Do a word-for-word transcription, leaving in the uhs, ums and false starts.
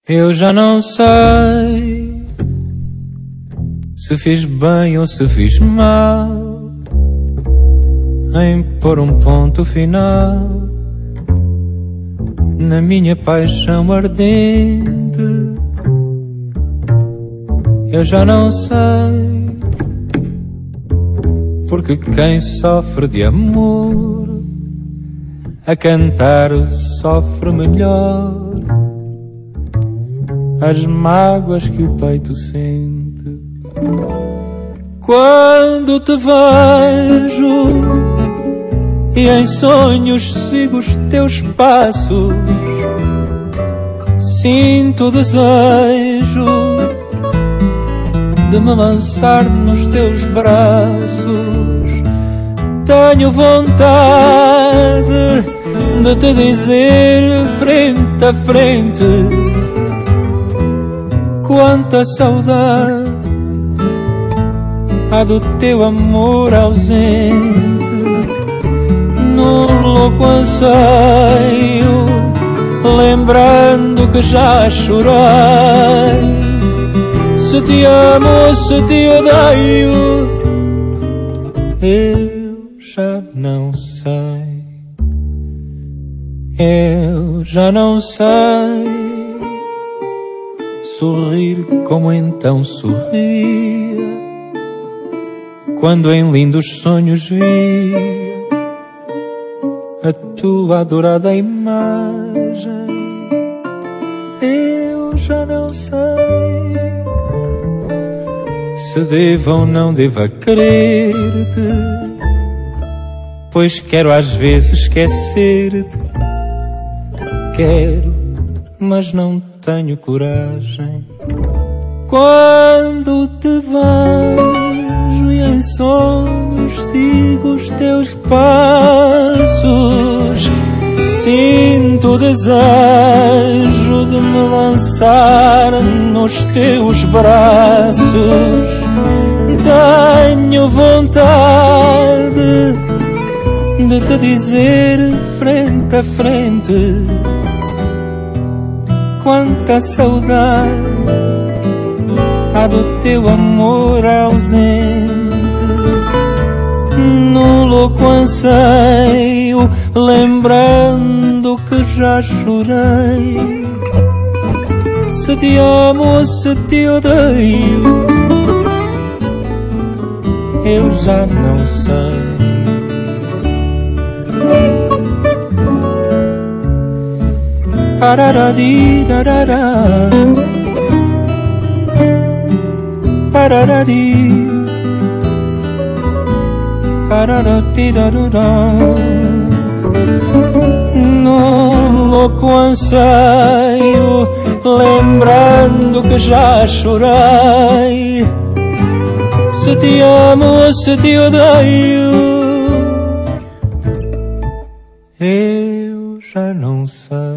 Eu já não sei se fiz bem ou se fiz mal em pôr um ponto final na minha paixão ardente. Eu já não sei, porque quem sofre de amor a cantar sofre melhor as mágoas que o peito sente. Quando te vejo e em sonhos sigo os teus passos, sinto o desejo de me lançar nos teus braços. Tenho vontade de te dizer frente a frente quanta saudade há do teu amor ausente. Num louco anseio, lembrando que já chorei. Se te amo ou se te odeio, eu já não sei. Eu já não sei sorrir como então sorria quando em lindos sonhos via a tua adorada imagem. Eu já não sei se devo ou não deva querer-te, pois quero às vezes esquecer-te. Quero, mas não tenho coragem. Quando te vejo e em sonhos sigo os teus passos, sinto o desejo de me lançar nos teus braços. Tenho vontade de te dizer frente a frente quanta saudade há do teu amor ausente. No louco anseio, lembrando que já chorei. Se te amo ou se te odeio, eu já não sei. Pararari, darará, pararari, pararati, darará. No louco anseio, lembrando que já chorei. Se te amo ou se te odeio, eu já não sei.